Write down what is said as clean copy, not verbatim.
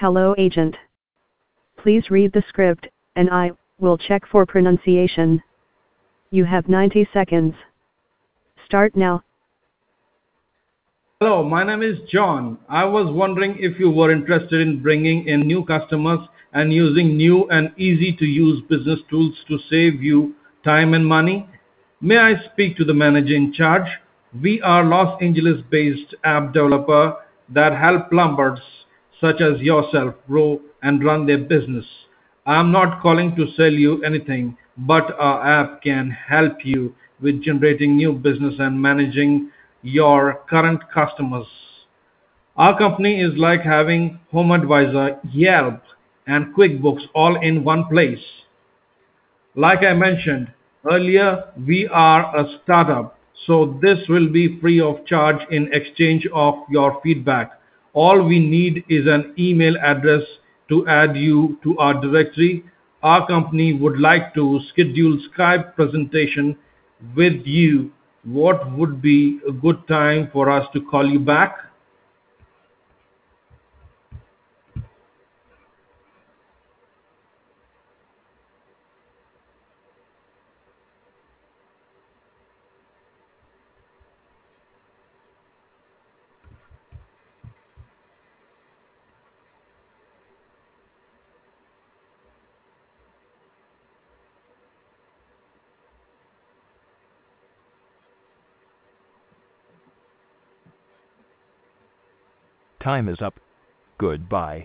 Hello agent. Please read the script, and I will check for pronunciation. You have 90 seconds. Start now. Hello, my name is John. I was wondering if you were interested in bringing in new customers and using new and easy to use business tools to save you time and money. May I speak to the manager in charge? We are Los Angeles based app developer that help plumbers such as yourself grow and run their business. I'm not calling to sell you anything, but our app can help you with generating new business and managing your current customers. Our company is like having Home Advisor, Yelp, and QuickBooks all in one place. Like I mentioned earlier, we are a startup, so this will be free of charge in exchange of your feedback. All we need is an email address to add you to our directory. Our company would like to schedule Skype presentation with you. What would be a good time for us to call you back? Time is up. Goodbye.